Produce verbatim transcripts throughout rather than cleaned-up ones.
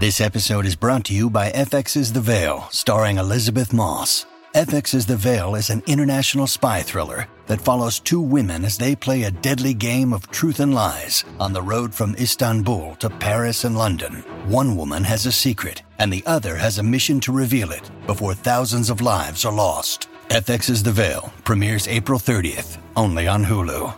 This episode is brought to you by F X's The Veil, starring Elizabeth Moss. F X's The Veil is an international spy thriller that follows two women as they play a deadly game of truth and lies on the road from Istanbul to Paris and London. One woman has a secret, and the other has a mission to reveal it before thousands of lives are lost. F X's The Veil premieres April thirtieth, only on Hulu.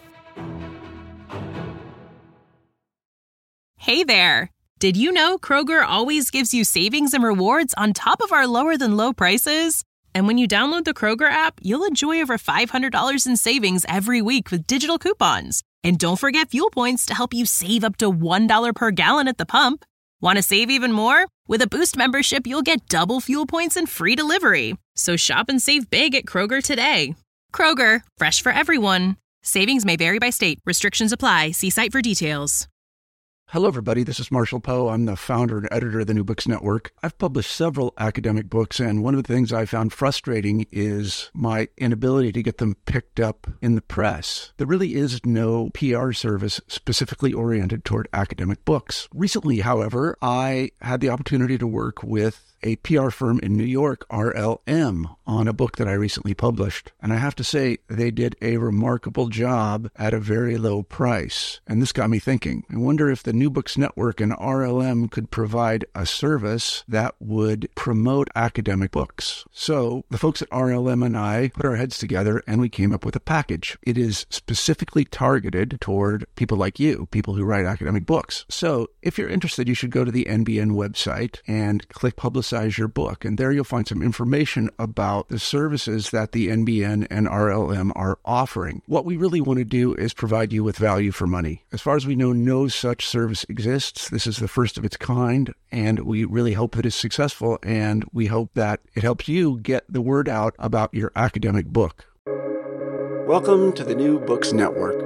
Hey there! Did you know Kroger always gives you savings and rewards on top of our lower-than-low prices? And when you download the Kroger app, you'll enjoy over five hundred dollars in savings every week with digital coupons. And don't forget fuel points to help you save up to one dollar per gallon at the pump. Want to save even more? With a Boost membership, you'll get double fuel points and free delivery. So shop and save big at Kroger today. Kroger, fresh for everyone. Savings may vary by state. Restrictions apply. See site for details. Hello, everybody. This is Marshall Poe. I'm the founder and editor of the New Books Network. I've published several academic books, and one of the things I found frustrating is my inability to get them picked up in the press. There really is no P R service specifically oriented toward academic books. Recently, however, I had the opportunity to work with a P R firm in New York, R L M, on a book that I recently published. And I have to say, they did a remarkable job at a very low price. And this got me thinking. I wonder if the New Books Network and R L M could provide a service that would promote academic books. So the folks at R L M and I put our heads together and we came up with a package. It is specifically targeted toward people like you, people who write academic books. So if you're interested, you should go to the N B N website and click Publicize your book, and there you'll find some information about the services that the N B N and R L M are offering. What we really want to do is provide you with value for money. As far as we know, no such service exists. This is the first of its kind, and we really hope that it's successful, and we hope that it helps you get the word out about your academic book. Welcome to the New Books Network.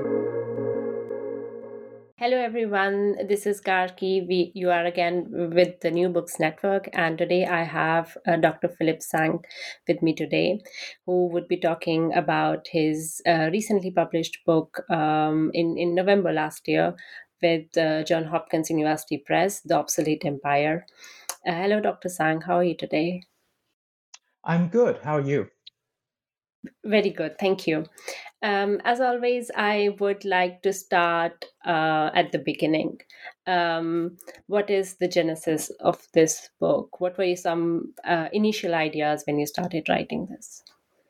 Hello everyone, this is Garki. We, you are again with the New Books Network, and today I have uh, Doctor Philip Sang with me today, who would be talking about his uh, recently published book um, in, in November last year with uh, Johns Hopkins University Press, The Obsolete Empire. Uh, hello Doctor Sang, how are you today? I'm good, how are you? Very good, thank you. Um, as always, I would like to start uh, at the beginning. Um, what is the genesis of this book? What were some uh, initial ideas when you started writing this?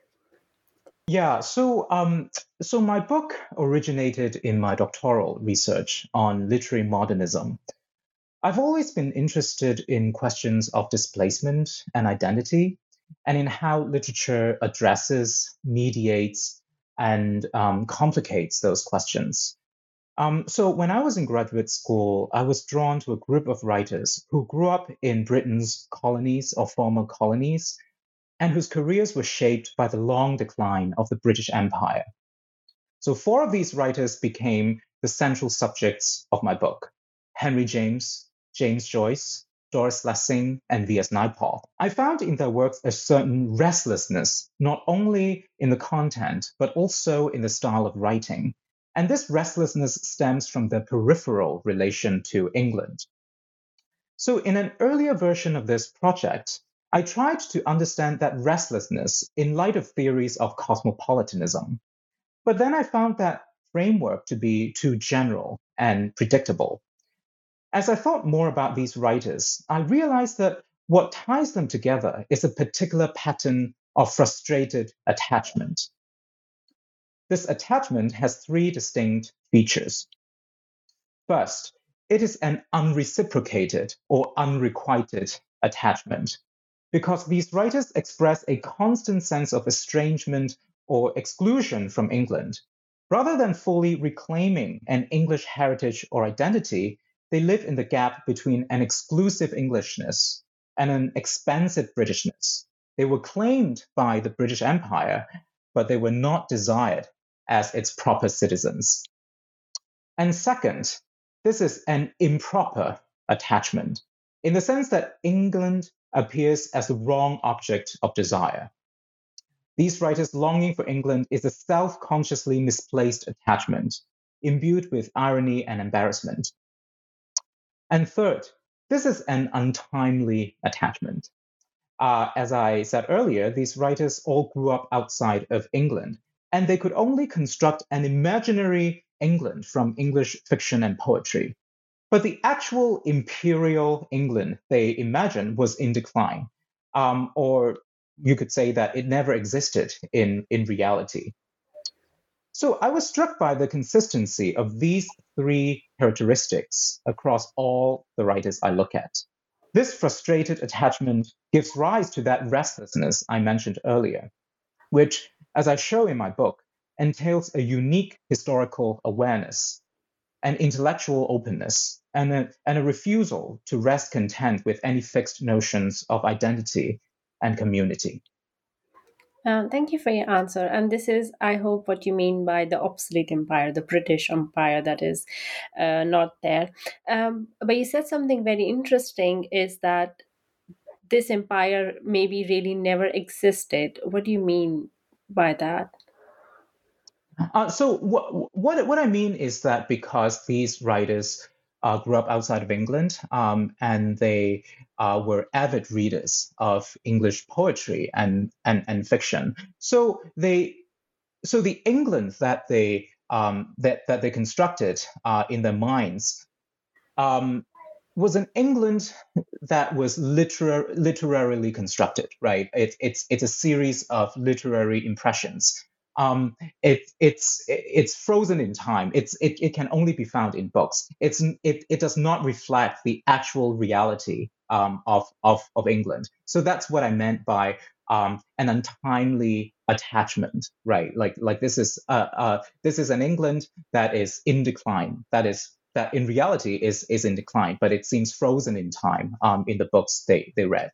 Yeah, so um, so my book originated in my doctoral research on literary modernism. I've always been interested in questions of displacement and identity, and in how literature addresses, mediates, and um, complicates those questions. Um, so when I was in graduate school, I was drawn to a group of writers who grew up in Britain's colonies or former colonies, and whose careers were shaped by the long decline of the British Empire. So four of these writers became the central subjects of my book: Henry James, James Joyce, Doris Lessing, and V S Naipaul. I found in their works a certain restlessness, not only in the content, but also in the style of writing. And this restlessness stems from their peripheral relation to England. So in an earlier version of this project, I tried to understand that restlessness in light of theories of cosmopolitanism. But then I found that framework to be too general and predictable. As I thought more about these writers, I realized that what ties them together is a particular pattern of frustrated attachment. This attachment has three distinct features. First, it is an unreciprocated or unrequited attachment, because these writers express a constant sense of estrangement or exclusion from England. Rather than fully reclaiming an English heritage or identity, they live in the gap between an exclusive Englishness and an expansive Britishness. They were claimed by the British Empire, but they were not desired as its proper citizens. And second, this is an improper attachment, in the sense that England appears as the wrong object of desire. These writers' longing for England is a self-consciously misplaced attachment, imbued with irony and embarrassment. And third, this is an untimely attachment. Uh, as I said earlier, these writers all grew up outside of England, and they could only construct an imaginary England from English fiction and poetry. But the actual imperial England they imagined was in decline, um, or you could say that it never existed in, in reality. So I was struck by the consistency of these three characteristics across all the writers I look at. This frustrated attachment gives rise to that restlessness I mentioned earlier, which, as I show in my book, entails a unique historical awareness, an intellectual openness, and a, and a refusal to rest content with any fixed notions of identity and community. Um, thank you for your answer. And this is, I hope, what you mean by the obsolete empire, the British Empire that is uh, not there. Um, but you said something very interesting, is that this empire maybe really never existed. What do you mean by that? Uh, so what, what what I mean is that because these writers uh, grew up outside of England, um, and they uh, were avid readers of English poetry and and, and fiction, so they so the England that they um, that that they constructed uh, in their minds um, was an England that was literar- literarily constructed, right? It, it's it's a series of literary impressions. Um, it, it's it's frozen in time. It's it, it can only be found in books. It's it, it does not reflect the actual reality um, of, of of England. So that's what I meant by um, an untimely attachment, right? Like like this is uh, uh, this is an England that is in decline. That is that in reality is is in decline, but it seems frozen in time um, in the books they they read.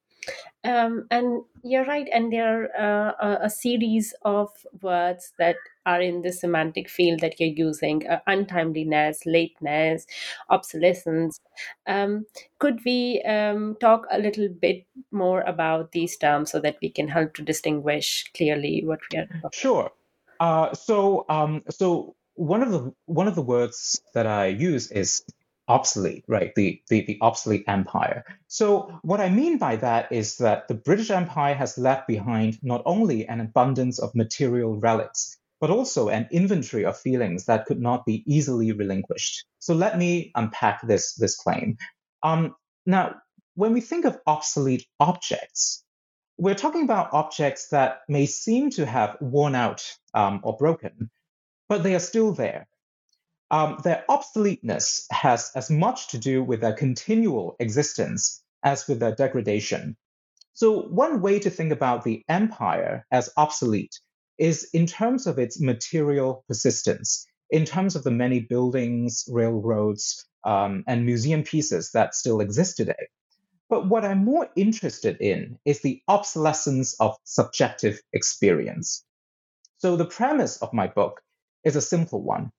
Um, and you're right. And there are uh, a series of words that are in the semantic field that you're using: uh, untimeliness, lateness, obsolescence. Um, could we um, talk a little bit more about these terms so that we can help to distinguish clearly what we are talking about? Sure. Uh, so um, so one of the one of the words that I use is obsolete, right? The, the the obsolete empire. So what I mean by that is that the British Empire has left behind not only an abundance of material relics, but also an inventory of feelings that could not be easily relinquished. So let me unpack this this claim. Um, now, when we think of obsolete objects, we're talking about objects that may seem to have worn out um, or broken, but they are still there. Um, their obsoleteness has as much to do with their continual existence as with their degradation. So, one way to think about the empire as obsolete is in terms of its material persistence, in terms of the many buildings, railroads, um, and museum pieces that still exist today. But what I'm more interested in is the obsolescence of subjective experience. So, the premise of my book is a simple one.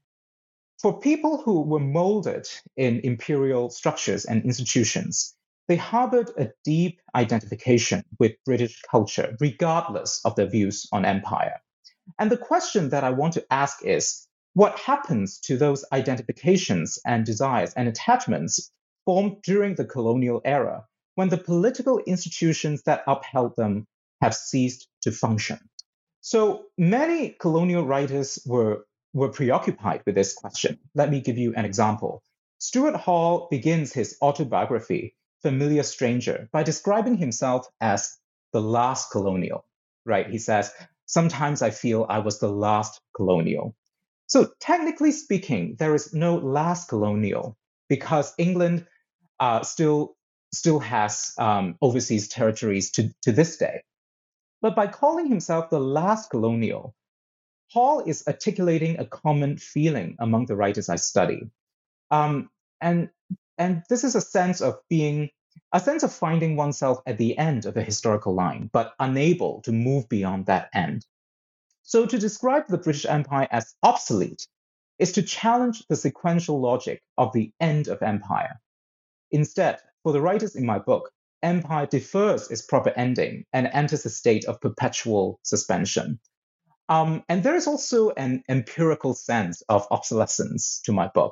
For people who were molded in imperial structures and institutions, they harbored a deep identification with British culture, regardless of their views on empire. And the question that I want to ask is, what happens to those identifications and desires and attachments formed during the colonial era when the political institutions that upheld them have ceased to function? So many colonial writers were were preoccupied with this question. Let me give you an example. Stuart Hall begins his autobiography, Familiar Stranger, by describing himself as the last colonial, right? He says, sometimes I feel I was the last colonial. So technically speaking, there is no last colonial because England uh, still, still has um, overseas territories to, to this day. But by calling himself the last colonial, Hall is articulating a common feeling among the writers I study. Um, and, and this is a sense of being, a sense of finding oneself at the end of a historical line, but unable to move beyond that end. So to describe the British Empire as obsolete is to challenge the sequential logic of the end of empire. Instead, for the writers in my book, empire defers its proper ending and enters a state of perpetual suspension. Um, and there is also an empirical sense of obsolescence to my book.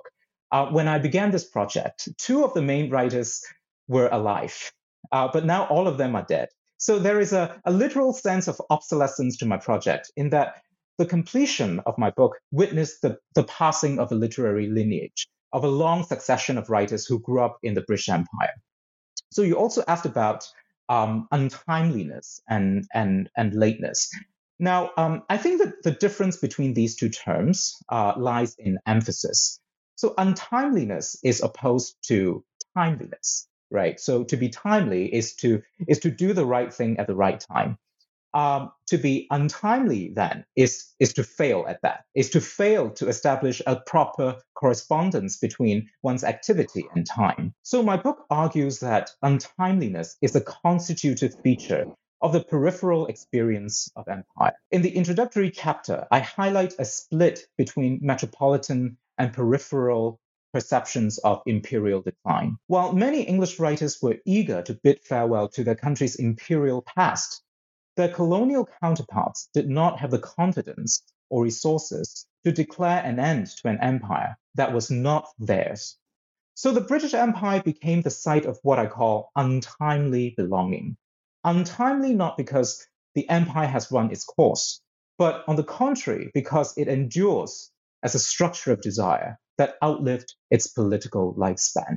Uh, when I began this project, two of the main writers were alive, uh, but now all of them are dead. So there is a, a literal sense of obsolescence to my project in that the completion of my book witnessed the, the passing of a literary lineage, of a long succession of writers who grew up in the British Empire. So you also asked about um, untimeliness and, and, and lateness. Now, um, I think that the difference between these two terms uh, lies in emphasis. So untimeliness is opposed to timeliness, right? So to be timely is to is to do the right thing at the right time. Um, to be untimely, then, is, is to fail at that, is to fail to establish a proper correspondence between one's activity and time. So my book argues that untimeliness is a constitutive feature of the peripheral experience of empire. In the introductory chapter, I highlight a split between metropolitan and peripheral perceptions of imperial decline. While many English writers were eager to bid farewell to their country's imperial past, their colonial counterparts did not have the confidence or resources to declare an end to an empire that was not theirs. So the British Empire became the site of what I call untimely belonging. Untimely not because the empire has run its course, but on the contrary, because it endures as a structure of desire that outlived its political lifespan.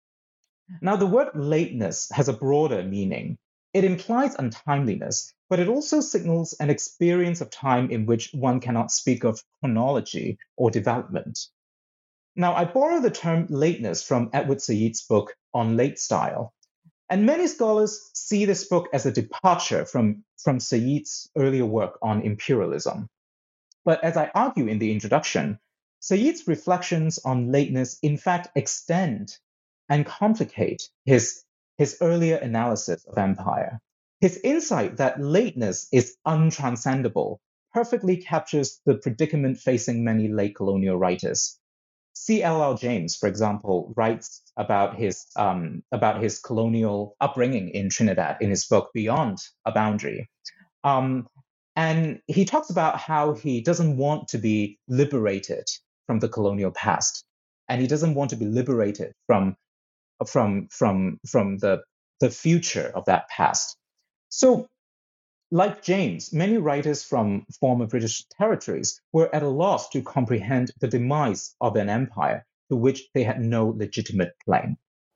Now, the word lateness has a broader meaning. It implies untimeliness, but it also signals an experience of time in which one cannot speak of chronology or development. Now, I borrow the term lateness from Edward Said's book On Late Style, and many scholars see this book as a departure from, from Said's earlier work on imperialism. But as I argue in the introduction, Said's reflections on lateness in fact extend and complicate his, his earlier analysis of empire. His insight that lateness is untranscendable perfectly captures the predicament facing many late colonial writers. C L L James, for example, writes about his, um, about his colonial upbringing in Trinidad in his book Beyond a Boundary. Um, and he talks about how he doesn't want to be liberated from the colonial past, and he doesn't want to be liberated from, from, from, from the, the future of that past. So, like James, many writers from former British territories were at a loss to comprehend the demise of an empire to which they had no legitimate claim.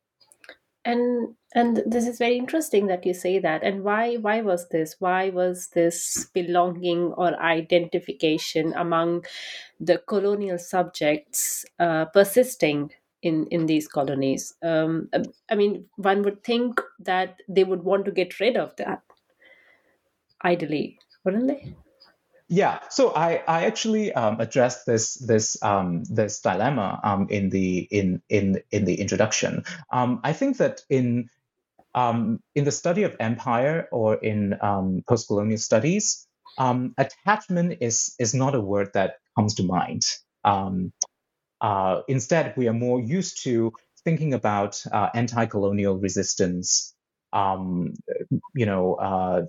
And and this is very interesting that you say that. And why why was this? Why was this belonging or identification among the colonial subjects uh, persisting in in these colonies? Um, I mean, one would think that they would want to get rid of that, ideally, wouldn't they? Yeah, so I, I actually um, addressed this this um, this dilemma um, in the in in in the introduction. Um, I think that in um, in the study of empire or in um, post-colonial studies, um, attachment is is not a word that comes to mind. Um, uh, instead, we are more used to thinking about uh, anti-colonial resistance. Um, you know. Uh,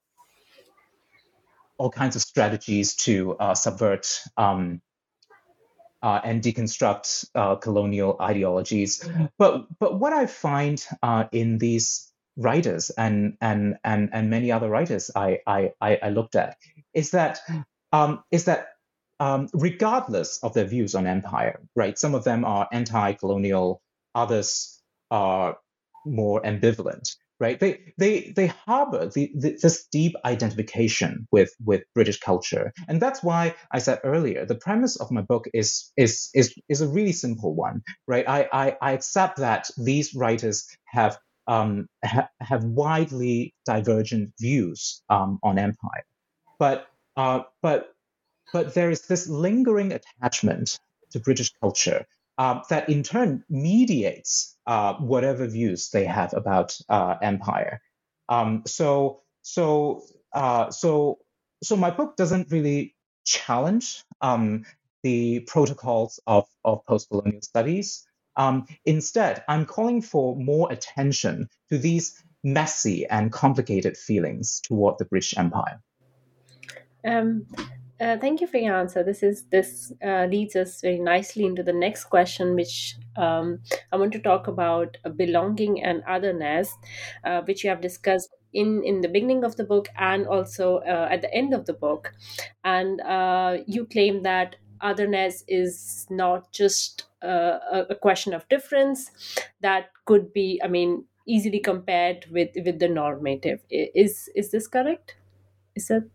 all kinds of strategies to uh, subvert um, uh, and deconstruct uh, colonial ideologies. But but what I find uh, in these writers and and and and many other writers I I, I looked at is that um, is that um, regardless of their views on empire, right? Some of them are anti-colonial, others are more ambivalent. Right, they they they harbor the, the, this deep identification with with British culture, and that's why I said earlier the premise of my book is is is is a really simple one. Right, I I, I accept that these writers have um ha, have widely divergent views um, on empire, but uh but but there is this lingering attachment to British culture Uh, that in turn mediates uh, whatever views they have about uh, empire. Um, so, so, uh, so, so my book doesn't really challenge um, the protocols of, of post-colonial studies. Um, instead, I'm calling for more attention to these messy and complicated feelings toward the British Empire. Um, Uh, thank you for your answer. This is this uh, leads us very nicely into the next question, which um, I want to talk about uh, belonging and otherness, uh, which you have discussed in in the beginning of the book and also uh, at the end of the book. And uh, you claim that otherness is not just uh, a, a question of difference that could be, I mean, easily compared with with the normative. I- Is is this correct? Is that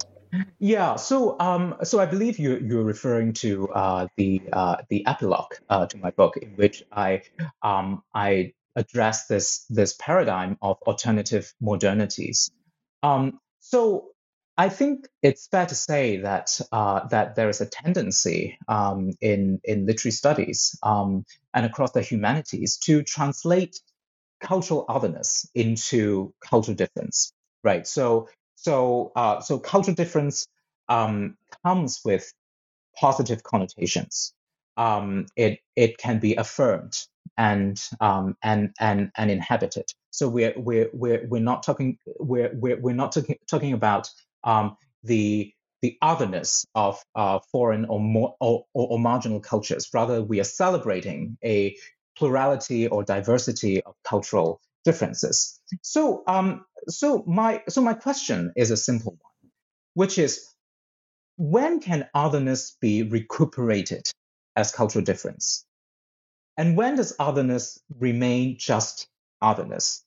Yeah, so um, so I believe you you're referring to uh, the uh, the epilogue uh, to my book, in which I um, I address this this paradigm of alternative modernities. Um, so I think it's fair to say that uh, that there is a tendency um, in in literary studies um, and across the humanities to translate cultural otherness into cultural difference, right? So so uh, so cultural difference um, comes with positive connotations. Um, it it can be affirmed and um, and and and inhabited. So we're we're we're we're not talking we're we're, we're not talking talking about um, the the otherness of uh, foreign or more or, or, or marginal cultures. Rather, we are celebrating a plurality or diversity of cultural differences. So um, so my so my question is a simple one, which is, when can otherness be recuperated as cultural difference? And when does otherness remain just otherness?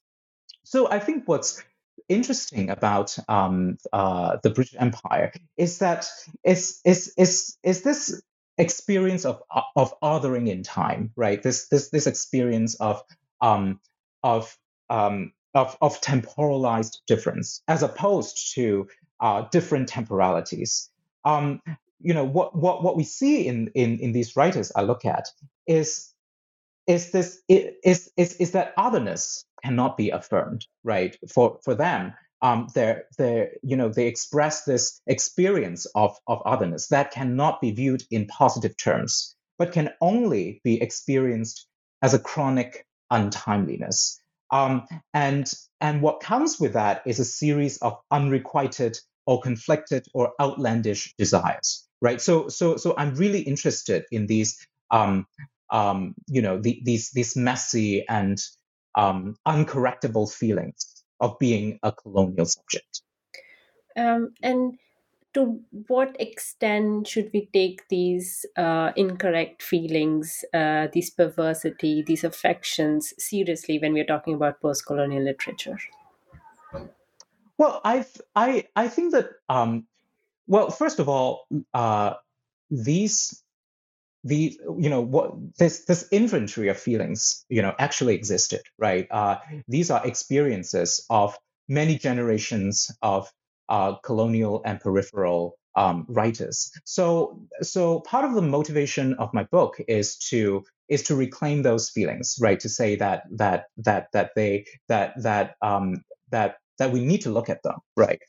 So I think what's interesting about um, uh, the British Empire is that is is is is this experience of of othering in time, right? This this this experience of um, of um, of of temporalized difference, as opposed to uh, different temporalities. Um, you know what what what we see in in in these writers I look at is is this is is is that otherness cannot be affirmed, right? For for them, um, they're they you know they express this experience of of otherness that cannot be viewed in positive terms, but can only be experienced as a chronic untimeliness. Um, and and what comes with that is a series of unrequited or conflicted or outlandish desires, right? So so so I'm really interested in these um, um, you know, the, these these messy and um, uncorrectable feelings of being a colonial subject. um, and to what extent should we take these uh, incorrect feelings, uh, these perversity, these affections seriously when we're talking about post-colonial literature? Well, I I I think that um, well, first of all, uh, these the you know what this this inventory of feelings you know actually existed, right? Uh, these are experiences of many generations of uh, colonial and peripheral um, writers. So so part of the motivation of my book is to is to reclaim those feelings, right? To say that that that that they that that um, that that we need to look at them, right?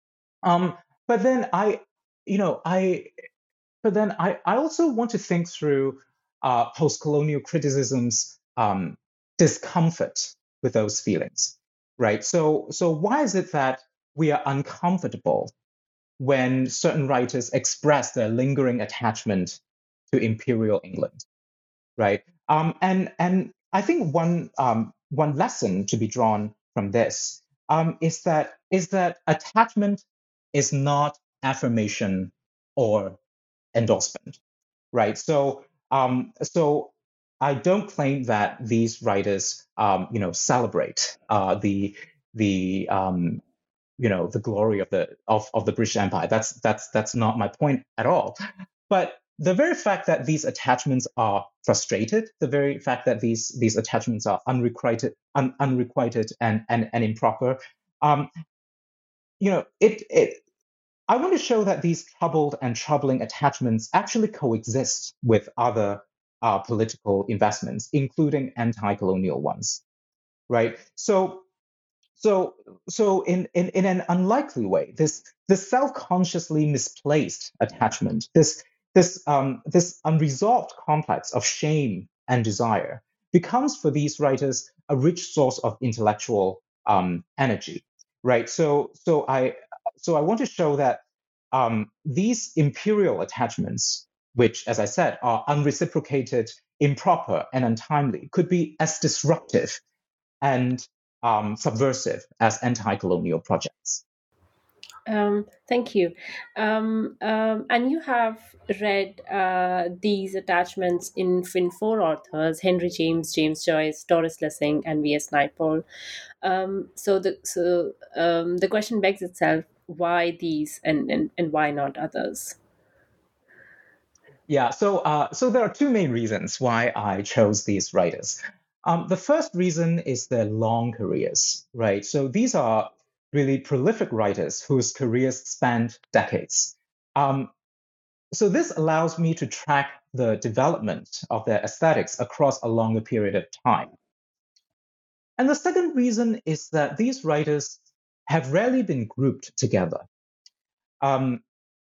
Um, but then I you know I but then I, I also want to think through uh, post-colonial criticism's um, discomfort with those feelings, right? So, so why is it that we are uncomfortable when certain writers express their lingering attachment to imperial England, right? Um, and and I think one um, one lesson to be drawn from this um, is that is that attachment is not affirmation or endorsement, right? So, um, so I don't claim that these writers, um, you know, celebrate uh, the the um, you know the glory of the of, of the British Empire. That's that's that's not my point at all. But the very fact that these attachments are frustrated, the very fact that these these attachments are unrequited, un, unrequited and, and and improper, um, you know, it it I want to show that these troubled and troubling attachments actually coexist with other uh, political investments, including anti-colonial ones, right? So, so, so in, in, in an unlikely way, this this self-consciously misplaced attachment, this this um, this unresolved complex of shame and desire, becomes for these writers a rich source of intellectual um, energy, right? So, so I so I want to show that um, these imperial attachments, which, as I said, are unreciprocated, improper, and untimely, could be as disruptive and um, subversive as anti-colonial projects. Um, thank you. Um, um, and you have read uh, these attachments in, in four authors: Henry James, James Joyce, Doris Lessing, and V S Naipaul. Um, so the so um, the question begs itself: why these, and, and, and why not others? Yeah, so uh, so there are two main reasons why I chose these writers. Um, the first reason is their long careers, right? So these are really prolific writers whose careers spanned decades. Um, so this allows me to track the development of their aesthetics across a longer period of time. And the second reason is that these writers have rarely been grouped together. Um,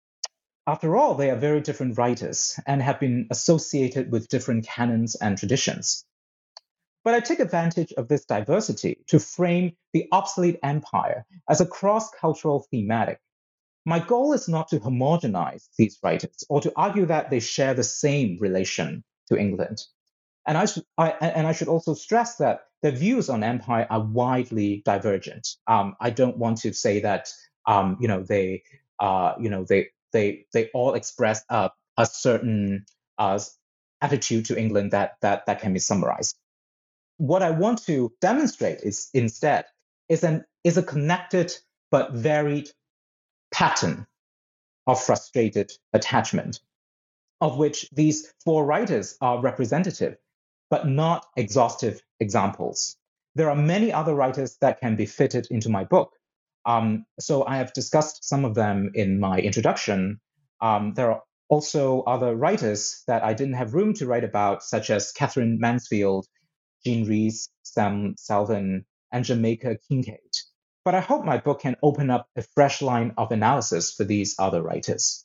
After all, they are very different writers and have been associated with different canons and traditions. But I take advantage of this diversity to frame the obsolete empire as a cross-cultural thematic. My goal is not to homogenize these writers or to argue that they share the same relation to England. And I, should, I, and I should also stress that their views on empire are widely divergent. Um, I don't want to say that um, you know they uh, you know they they they all express a, a certain uh, attitude to England that that that can be summarized. What I want to demonstrate is instead is an is a connected but varied pattern of frustrated attachment, of which these four writers are representative, but not exhaustive examples. There are many other writers that can be fitted into my book. Um, so I have discussed some of them in my introduction. Um, there are also other writers that I didn't have room to write about, such as Catherine Mansfield, Jean Rhys, Sam Selvin, and Jamaica Kincaid. But I hope my book can open up a fresh line of analysis for these other writers.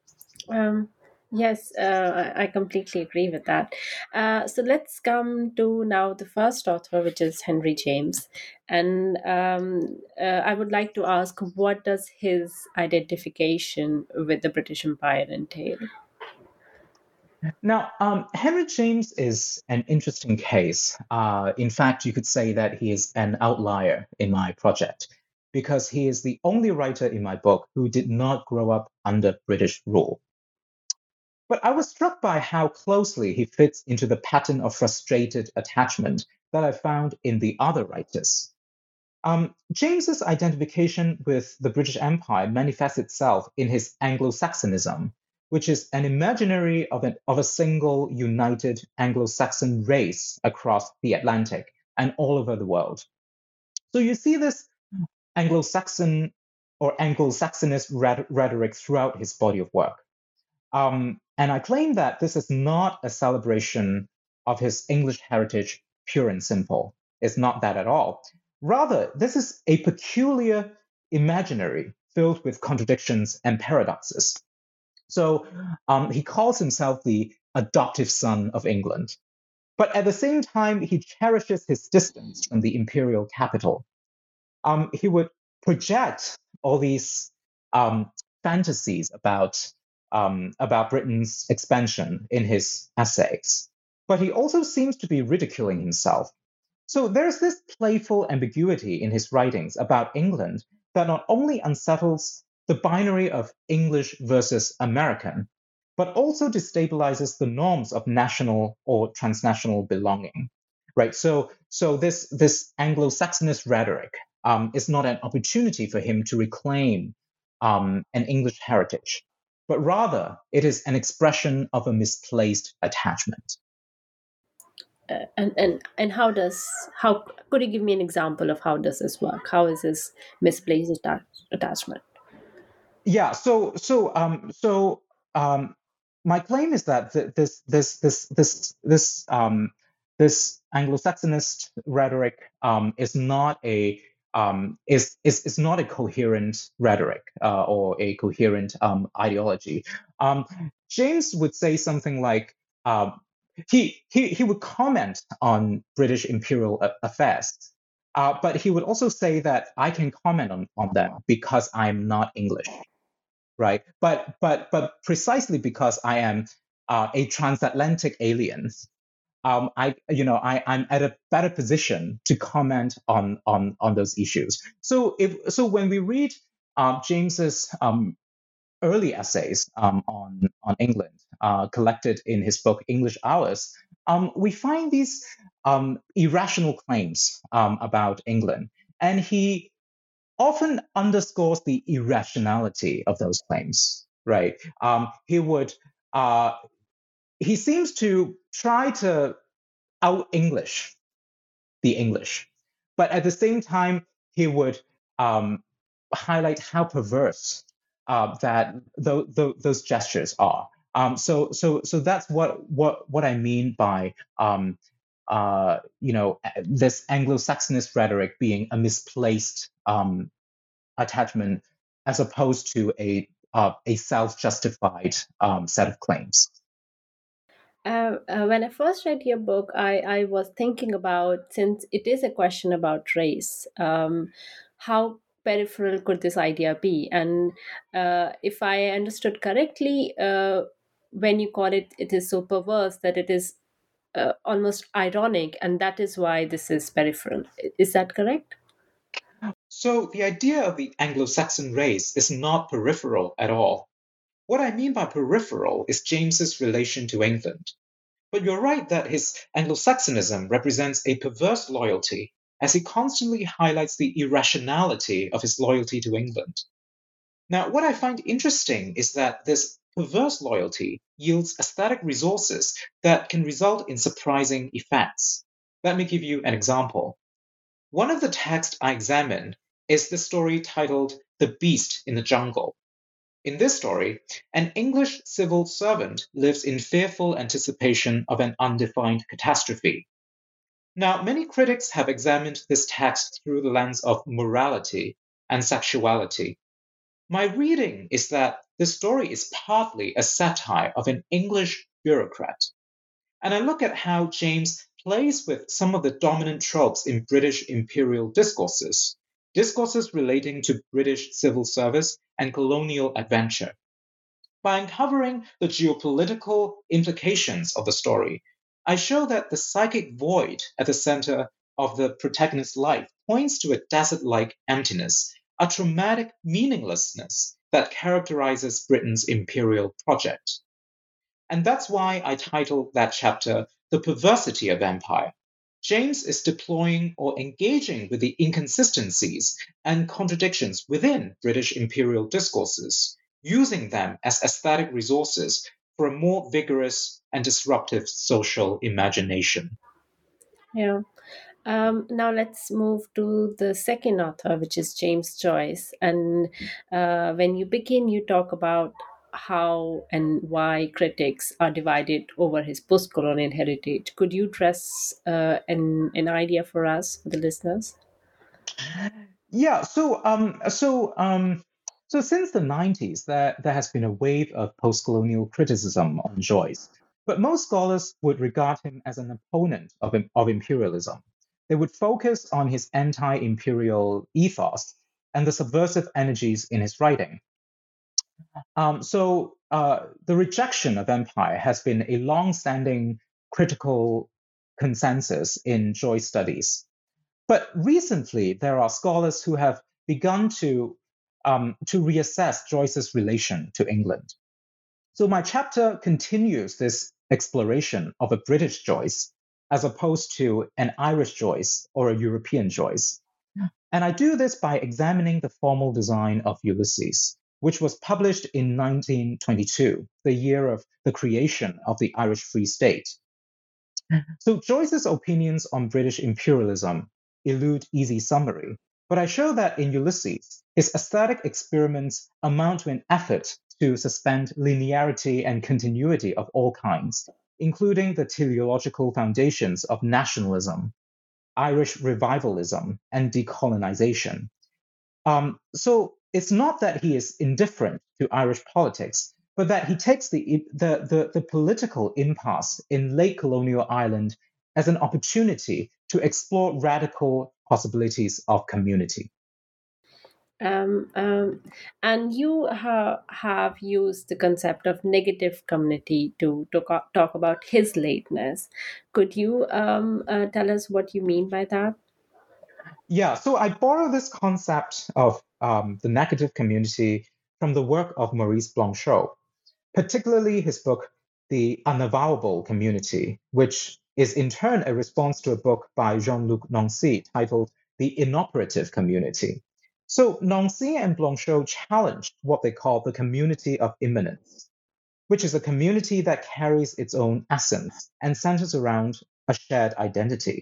Um, yes, uh, I I completely agree with that. Uh, so let's come to now the first author, which is Henry James. And um, uh, I would like to ask, what does his identification with the British Empire entail? Now, um, Henry James is an interesting case. Uh, in fact, you could say that he is an outlier in my project because he is the only writer in my book who did not grow up under British rule. But I was struck by how closely he fits into the pattern of frustrated attachment that I found in the other writers. Um, James's identification with the British Empire manifests itself in his Anglo-Saxonism, which is an imaginary of, an, of a single united Anglo-Saxon race across the Atlantic and all over the world. So you see this Anglo-Saxon or Anglo-Saxonist rhetoric throughout his body of work. Um, and I claim that this is not a celebration of his English heritage, pure and simple. It's not that at all. Rather, this is a peculiar imaginary filled with contradictions and paradoxes. So um, he calls himself the adoptive son of England. But at the same time, he cherishes his distance from the imperial capital. Um, he would project all these um, fantasies about Um, about Britain's expansion in his essays, but he also seems to be ridiculing himself. So there's this playful ambiguity in his writings about England that not only unsettles the binary of English versus American, but also destabilizes the norms of national or transnational belonging. Right. So, so this this Anglo-Saxonist rhetoric um, is not an opportunity for him to reclaim um, an English heritage, but rather it is an expression of a misplaced attachment. Uh, and and and how does how could you give me an example of how does this work? How is this misplaced atta- attachment? Yeah. So so um so um my claim is that th- this this this this this um this Anglo-Saxonist rhetoric um is not a um, is, is, is not a coherent rhetoric uh, or a coherent um, ideology. Um, James would say something like, uh, he, he, he would comment on British imperial affairs, uh, but he would also say that I can comment on, on them because I'm not English. right? But but but precisely because I am uh, a transatlantic alien, um, I you know I I'm at a better position to comment on on on those issues. So if so when we read uh, James's um, early essays um, on on England, uh, collected in his book English Hours, um, we find these um, irrational claims um, about England, and he often underscores the irrationality of those claims. Right? Um, he would uh, he seems to try to out English the English, but at the same time he would um, highlight how perverse uh, that th- th- those gestures are. Um, so so so that's what what what I mean by um, uh, you know this Anglo-Saxonist rhetoric being a misplaced um, attachment as opposed to a uh, a self-justified um, set of claims. Uh, uh, when I first read your book, I, I was thinking about, since it is a question about race, um, how peripheral could this idea be? And uh, if I understood correctly, uh, when you call it, it is so perverse that it is uh, almost ironic, and that is why this is peripheral. Is that correct? So the idea of the Anglo-Saxon race is not peripheral at all. What I mean by peripheral is James's relation to England. But you're right that his Anglo-Saxonism represents a perverse loyalty, as he constantly highlights the irrationality of his loyalty to England. Now, what I find interesting is that this perverse loyalty yields aesthetic resources that can result in surprising effects. Let me give you an example. One of the texts I examined is the story titled The Beast in the Jungle. In this story, an English civil servant lives in fearful anticipation of an undefined catastrophe. Now, many critics have examined this text through the lens of morality and sexuality. My reading is that the story is partly a satire of an English bureaucrat. And I look at how James plays with some of the dominant tropes in British imperial discourses, discourses relating to British civil service and colonial adventure. By uncovering the geopolitical implications of the story, I show that the psychic void at the center of the protagonist's life points to a desert-like emptiness, a traumatic meaninglessness that characterizes Britain's imperial project. And that's why I titled that chapter The Perversity of Empire. James is deploying or engaging with the inconsistencies and contradictions within British imperial discourses, using them as aesthetic resources for a more vigorous and disruptive social imagination. Yeah. Um, now let's move to the second author, which is James Joyce. And uh, when you begin, you talk about how and why critics are divided over his post-colonial heritage. Could you dress uh, an an idea for us, for the listeners? Yeah, so um, so um, so since the nineties, there there has been a wave of post-colonial criticism on Joyce, but most scholars would regard him as an opponent of im- of imperialism. They would focus on his anti-imperial ethos and the subversive energies in his writing. Um, so uh, the rejection of empire has been a long-standing critical consensus in Joyce studies. But recently, there are scholars who have begun to, um, to reassess Joyce's relation to England. So my chapter continues this exploration of a British Joyce as opposed to an Irish Joyce or a European Joyce. And I do this by examining the formal design of Ulysses, which was published in nineteen twenty-two, the year of the creation of the Irish Free State. So Joyce's opinions on British imperialism elude easy summary, but I show that in Ulysses, his aesthetic experiments amount to an effort to suspend linearity and continuity of all kinds, including the teleological foundations of nationalism, Irish revivalism, and decolonization. Um, so it's not that he is indifferent to Irish politics, but that he takes the, the, the, the political impasse in late colonial Ireland as an opportunity to explore radical possibilities of community. Um, um, and you ha- have used the concept of negative community to, to co- talk about his lateness. Could you um, uh, tell us what you mean by that? Yeah, so I borrow this concept of um, the negative community from the work of Maurice Blanchot, particularly his book, The Unavowable Community, which is in turn a response to a book by Jean-Luc Nancy titled The Inoperative Community. So Nancy and Blanchot challenged what they call the community of immanence, which is a community that carries its own essence and centers around a shared identity.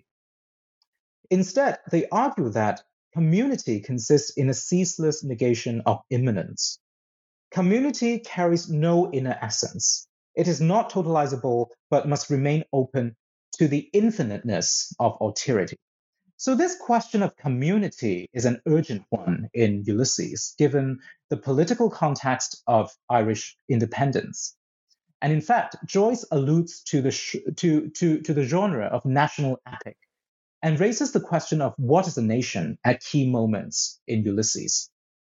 Instead, they argue that community consists in a ceaseless negation of immanence. Community carries no inner essence. It is not totalizable, but must remain open to the infiniteness of alterity. So, this question of community is an urgent one in Ulysses, given the political context of Irish independence. And in fact, Joyce alludes to the, sh- to, to, to the genre of national epic and raises the question of what is a nation at key moments in Ulysses.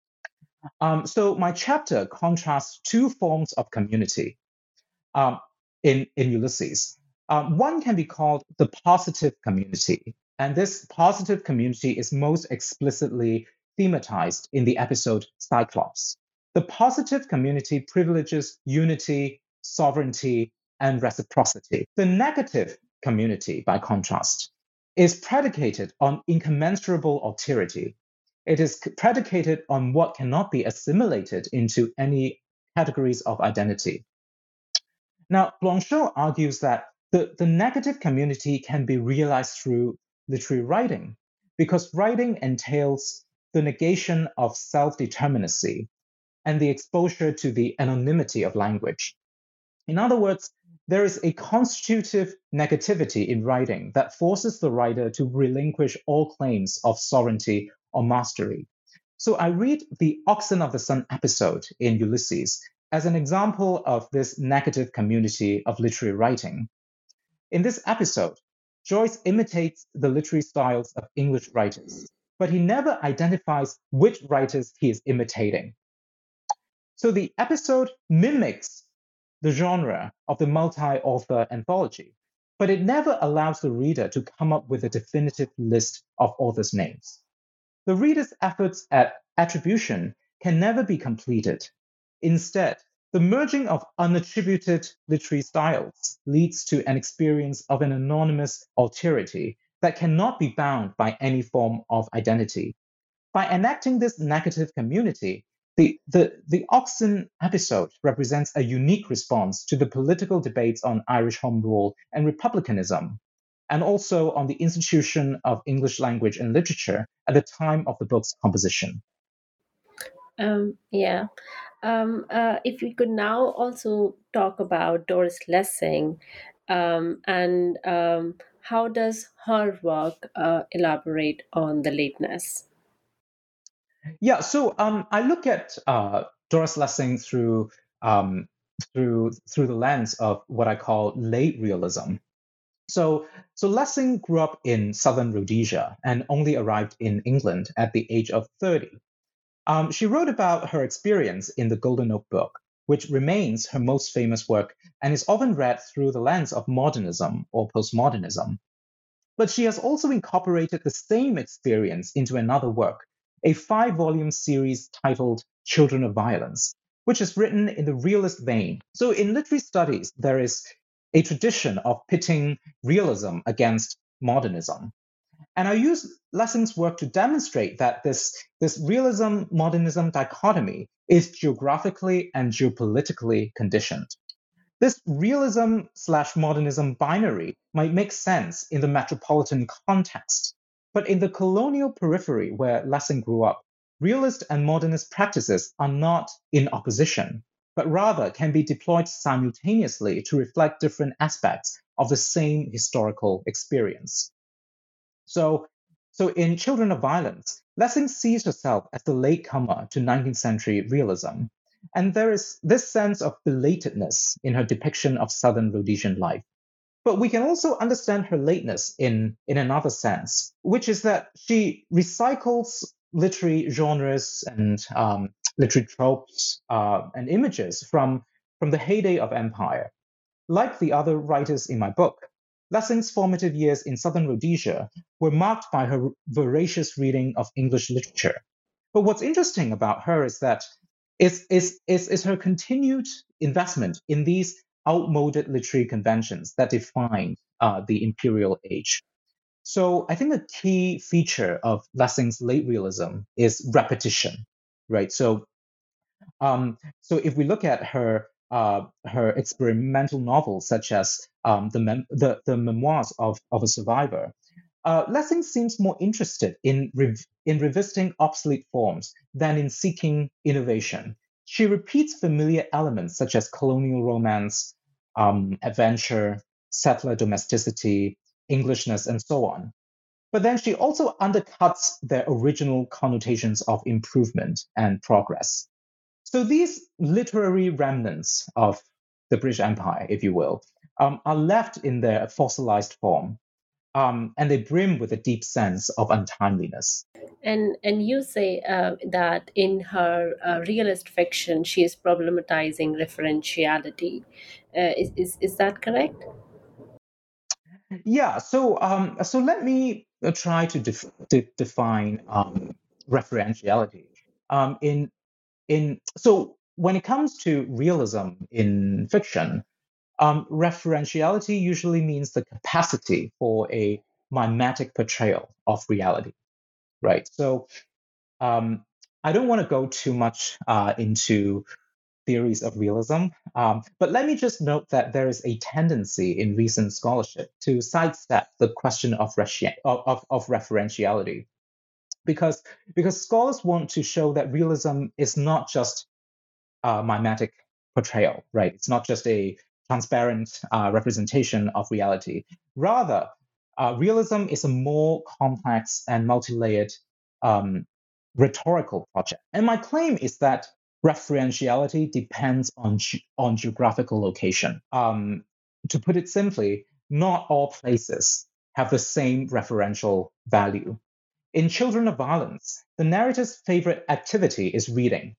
Um, so my chapter contrasts two forms of community um, in, in Ulysses. Um, one can be called the positive community, and this positive community is most explicitly thematized in the episode Cyclops. The positive community privileges unity, sovereignty, and reciprocity. The negative community, by contrast, is predicated on incommensurable alterity. It is predicated on what cannot be assimilated into any categories of identity. Now, Blanchot argues that the, the negative community can be realized through literary writing, because writing entails the negation of self-determinacy and the exposure to the anonymity of language. In other words, there is a constitutive negativity in writing that forces the writer to relinquish all claims of sovereignty or mastery. So I read the Oxen of the Sun episode in Ulysses as an example of this negative community of literary writing. In this episode, Joyce imitates the literary styles of English writers, but he never identifies which writers he is imitating. So the episode mimics the genre of the multi-author anthology, but it never allows the reader to come up with a definitive list of authors' names. The reader's efforts at attribution can never be completed. Instead, the merging of unattributed literary styles leads to an experience of an anonymous alterity that cannot be bound by any form of identity. By enacting this negative community, the, the, the Oxen episode represents a unique response to the political debates on Irish Home Rule and republicanism, and also on the institution of English language and literature at the time of the book's composition. Um, yeah. Um, uh, if we could now also talk about Doris Lessing, um, and um, how does her work uh, elaborate on the lateness? Yeah, so um, I look at uh, Doris Lessing through um, through through the lens of what I call late realism. So, so Lessing grew up in southern Rhodesia and only arrived in England at the age of thirty. Um, she wrote about her experience in the Golden Notebook, which remains her most famous work and is often read through the lens of modernism or postmodernism. But she has also incorporated the same experience into another work, a five-volume series titled Children of Violence, which is written in the realist vein. So in literary studies, there is a tradition of pitting realism against modernism. And I use Lessing's work to demonstrate that this, this realism-modernism dichotomy is geographically and geopolitically conditioned. This realism slash modernism binary might make sense in the metropolitan context, but in the colonial periphery where Lessing grew up, realist and modernist practices are not in opposition, but rather can be deployed simultaneously to reflect different aspects of the same historical experience. So, so in Children of Violence, Lessing sees herself as the latecomer to nineteenth century realism. And there is this sense of belatedness in her depiction of Southern Rhodesian life. But we can also understand her lateness in, in another sense, which is that she recycles literary genres and um, literary tropes uh, and images from, from the heyday of empire. Like the other writers in my book, Lessing's formative years in southern Rhodesia were marked by her voracious reading of English literature. But what's interesting about her is that is, is, is, is her continued investment in these outmoded literary conventions that defined uh, the imperial age. So I think a key feature of Lessing's late realism is repetition, right? So, um, so if we look at her uh, her experimental novels, such as um, the, mem- the the memoirs of of a survivor, uh, Lessing seems more interested in rev- in revisiting obsolete forms than in seeking innovation. She repeats familiar elements such as colonial romance, um, adventure, settler domesticity, Englishness, and so on. But then she also undercuts their original connotations of improvement and progress. So these literary remnants of the British Empire, if you will, um, are left in their fossilized form, um, and they brim with a deep sense of untimeliness. And and you say uh, that in her uh, realist fiction, she is problematizing referentiality. Uh, is, is is that correct? Yeah. So um, so let me uh, try to def- de- define um, referentiality. Um, in in so when it comes to realism in fiction, um, referentiality usually means the capacity for a mimetic portrayal of reality, right? So um, I don't want to go too much uh, into theories of realism, um, but let me just note that there is a tendency in recent scholarship to sidestep the question of, reti- of, of, of referentiality, because because scholars want to show that realism is not just uh, mimetic portrayal, right? It's not just a transparent uh, representation of reality. Rather, uh, realism is a more complex and multi-layered um, rhetorical project. And my claim is that referentiality depends on, ge- on geographical location. Um, to put it simply, not all places have the same referential value. In Children of Violence, the narrator's favorite activity is reading.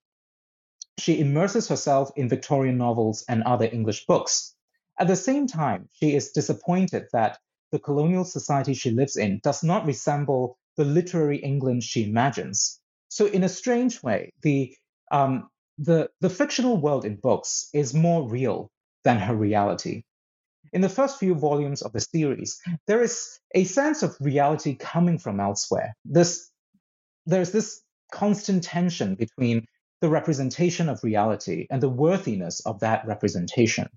She immerses herself in Victorian novels and other English books. At the same time, she is disappointed that the colonial society she lives in does not resemble the literary England she imagines. So, in a strange way, the, um, the, the fictional world in books is more real than her reality. In the first few volumes of the series, there is a sense of reality coming from elsewhere. This there's this constant tension between the representation of reality and the worthiness of that representation.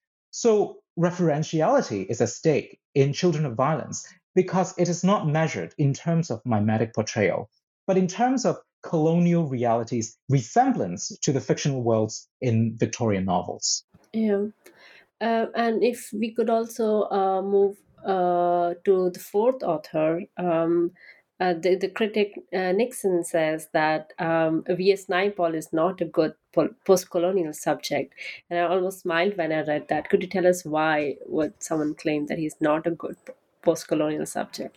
So, referentiality is at stake in Children of Violence because it is not measured in terms of mimetic portrayal, but in terms of colonial reality's resemblance to the fictional worlds in Victorian novels. Yeah. Uh, and if we could also uh, move uh, to the fourth author, um, uh, the, the critic uh, Nixon says that um, V S. Naipaul is not a good pol- post-colonial subject. And I almost smiled when I read that. Could you tell us why would someone claim that he's not a good post-colonial subject?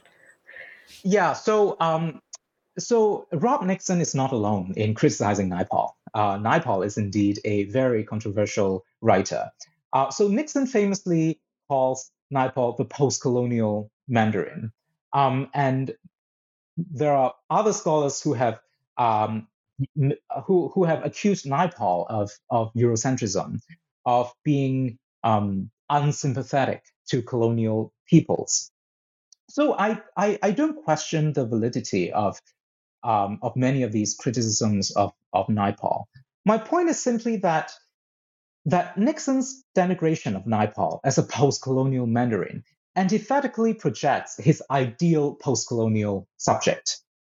Yeah, so um, so Rob Nixon is not alone in criticizing Naipaul. Uh, Naipaul is indeed a very controversial writer. Uh, so Nixon famously calls Naipaul the post-colonial Mandarin, um, and there are other scholars who have um, who who have accused Naipaul of of Eurocentrism, of being um, unsympathetic to colonial peoples. So I, I I don't question the validity of um, of many of these criticisms of, of Naipaul. My point is simply that that Nixon's denigration of Naipaul as a post-colonial Mandarin antithetically projects his ideal post-colonial subject.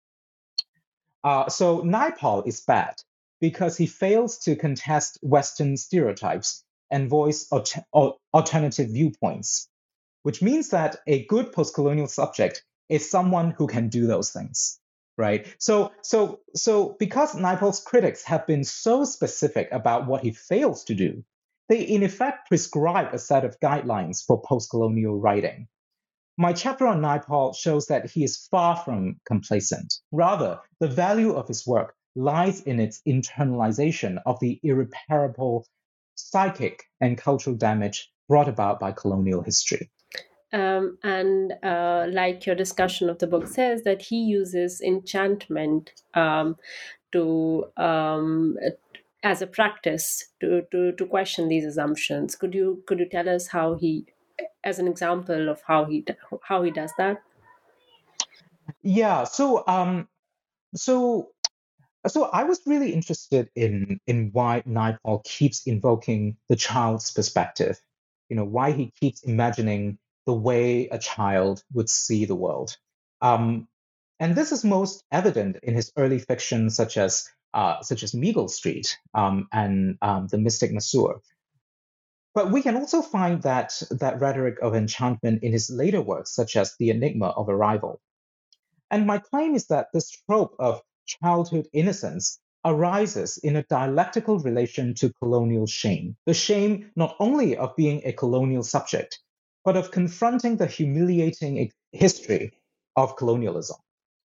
Uh, so Naipaul is bad because he fails to contest Western stereotypes and voice al- alternative viewpoints, which means that a good post-colonial subject is someone who can do those things, right? So, so, so because Naipaul's critics have been so specific about what he fails to do, they in effect prescribe a set of guidelines for post-colonial writing. My chapter on Naipaul shows that he is far from complacent. Rather, the value of his work lies in its internalization of the irreparable psychic and cultural damage brought about by colonial history. Um, and uh, like your discussion of the book says, that he uses enchantment um, to um, as a practice to, to to question these assumptions. Could you could you tell us how he, as an example of how he how he does that? Yeah. So um, so so I was really interested in in why Naipaul keeps invoking the child's perspective. You know, why he keeps imagining the way a child would see the world. Um, and this is most evident in his early fiction, such as uh, such as Meagle Street um, and um, The Mystic Masseur. But we can also find that that rhetoric of enchantment in his later works, such as The Enigma of Arrival. And my claim is that this trope of childhood innocence arises in a dialectical relation to colonial shame. The shame not only of being a colonial subject, but of confronting the humiliating history of colonialism.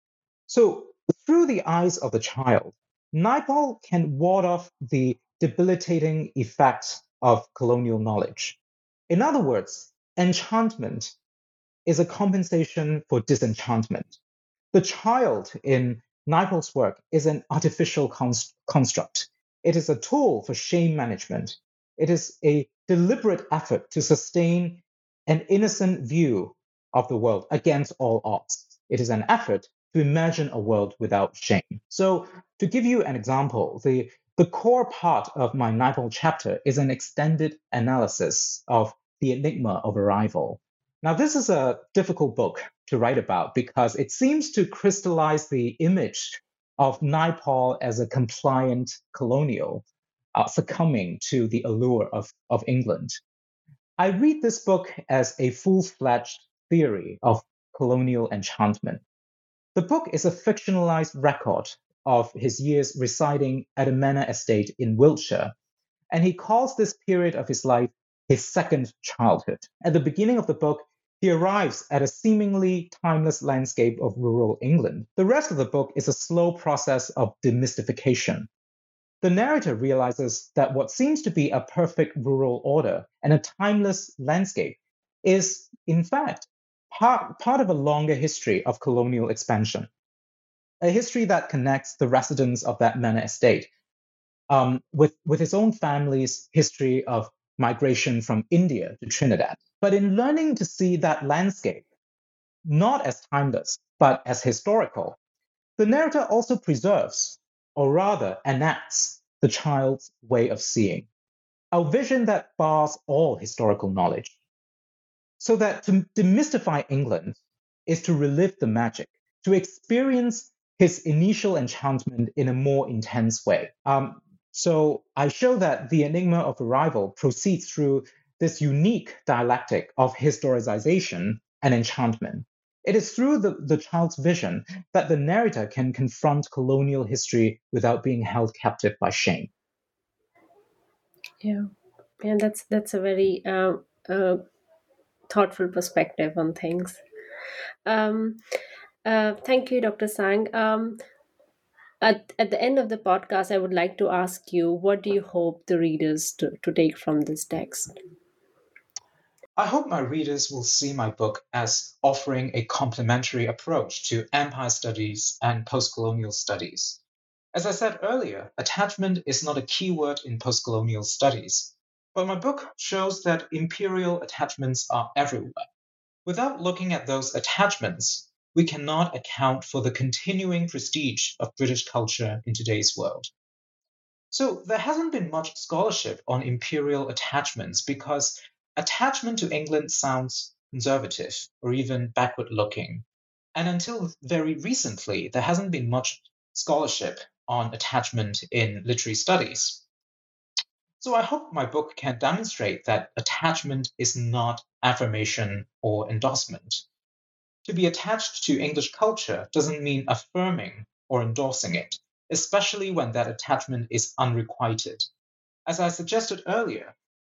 So, through the eyes of the child, Naipaul can ward off the debilitating effects of colonial knowledge. In other words, enchantment is a compensation for disenchantment. The child in Naipaul's work is an artificial const- construct. It is a tool for shame management. It is a deliberate effort to sustain an innocent view of the world against all odds. It is an effort to imagine a world without shame. So, to give you an example, the, the core part of my Naipaul chapter is an extended analysis of The Enigma of Arrival. Now, this is a difficult book to write about because it seems to crystallize the image of Naipaul as a compliant colonial, uh, succumbing to the allure of, of England. I read this book as a full-fledged theory of colonial enchantment. The book is a fictionalized record of his years residing at a manor estate in Wiltshire, and he calls this period of his life his second childhood. At the beginning of the book, he arrives at a seemingly timeless landscape of rural England. The rest of the book is a slow process of demystification. The narrator realizes that what seems to be a perfect rural order and a timeless landscape is, in fact, part, part of a longer history of colonial expansion, a history that connects the residents of that manor estate um, with, with his own family's history of migration from India to Trinidad. But in learning to see that landscape, not as timeless, but as historical, the narrator also preserves, or rather enacts, the child's way of seeing, a vision that bars all historical knowledge. So that to demystify England is to relive the magic, to experience his initial enchantment in a more intense way. Um, so I show that The Enigma of Arrival proceeds through this unique dialectic of historicization and enchantment. It is through the, the child's vision that the narrator can confront colonial history without being held captive by shame. Yeah, and that's that's a very uh, uh, thoughtful perspective on things. Um, uh, thank you, Doctor Sang. Um, at, at the end of the podcast, I would like to ask you, what do you hope the readers to, to take from this text? I hope my readers will see my book as offering a complementary approach to empire studies and post-colonial studies. As I said earlier, attachment is not a keyword in post-colonial studies, but my book shows that imperial attachments are everywhere. Without looking at those attachments, we cannot account for the continuing prestige of British culture in today's world. So there hasn't been much scholarship on imperial attachments because attachment to England sounds conservative or even backward-looking. And until very recently, there hasn't been much scholarship on attachment in literary studies. So I hope my book can demonstrate that attachment is not affirmation or endorsement. To be attached to English culture doesn't mean affirming or endorsing it, especially when that attachment is unrequited. As I suggested earlier,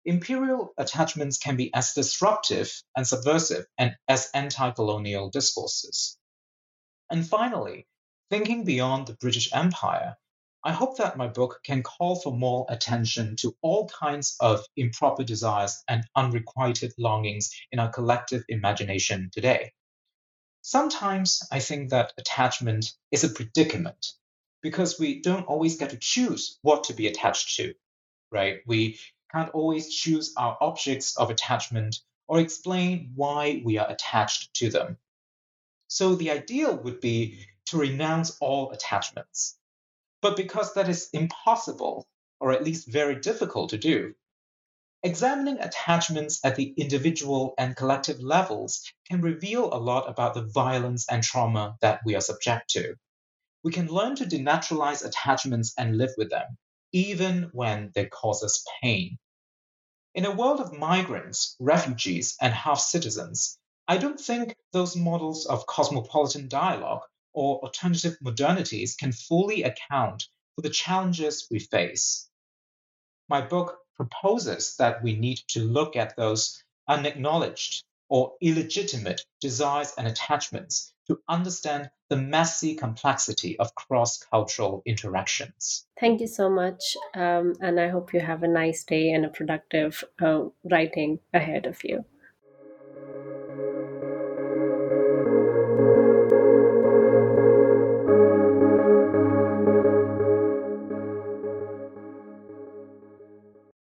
imperial attachments can be as disruptive and subversive and as anti-colonial discourses. And finally, thinking beyond the British Empire, I hope that my book can call for more attention to all kinds of improper desires and unrequited longings in our collective imagination today. Sometimes I think that attachment is a predicament because we don't always get to choose what to be attached to, right? We can't always choose our objects of attachment or explain why we are attached to them. So the ideal would be to renounce all attachments. But because that is impossible, or at least very difficult to do, examining attachments at the individual and collective levels can reveal a lot about the violence and trauma that we are subject to. We can learn to denaturalize attachments and live with them, even when they cause us pain. In a world of migrants, refugees, and half-citizens, I don't think those models of cosmopolitan dialogue or alternative modernities can fully account for the challenges we face. My book proposes that we need to look at those unacknowledged or illegitimate desires and attachments to understand the messy complexity of cross-cultural interactions. Thank you so much. Um, and I hope you have a nice day and a productive uh, writing ahead of you.